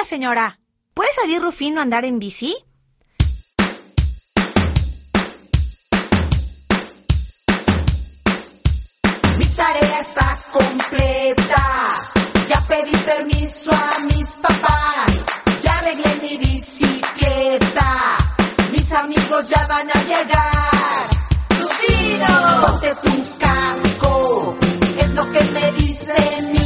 señora. ¿Puede salir Rufino a andar en bici? Mi tarea está completa. Ya pedí permiso a mis papás. Ya arreglé mi bicicleta. Mis amigos ya van a llegar. ¡Rufino! Ponte tu casco. Es lo que me dicen mis